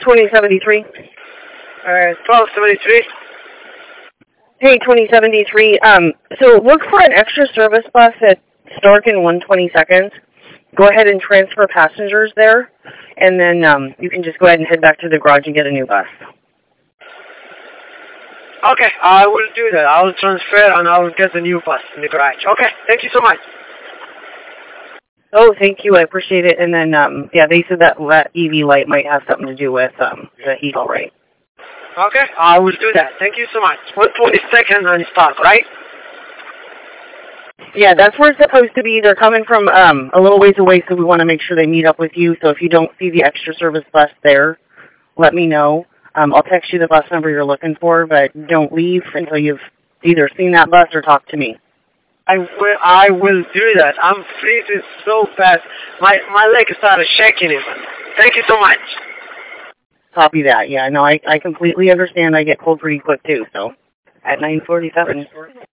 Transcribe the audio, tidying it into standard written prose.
2073. 1273. Hey, 2073. So look for an extra service bus at Stark in 120 seconds. Go ahead and transfer passengers there, and then you can just go ahead and head back to the garage and get a new bus. Okay, I will do that. I will transfer and I will get the new bus in the garage. Okay, thank you so much. Oh, thank you. I appreciate it. And then, yeah, they said that EV light might have something to do with the heat, all right. Okay, I will do that. Thank you so much. 120 seconds and start, right? Yeah, that's where it's supposed to be. They're coming from a little ways away, so we want to make sure they meet up with you. So if you don't see the extra service bus there, let me know. I'll text you the bus number you're looking for, but don't leave until you've either seen that bus or talked to me. I will do that. I'm freezing so fast. My leg started shaking even. Thank you so much. Copy that. Yeah, no, I completely understand. I get cold pretty quick too, so at 9:47.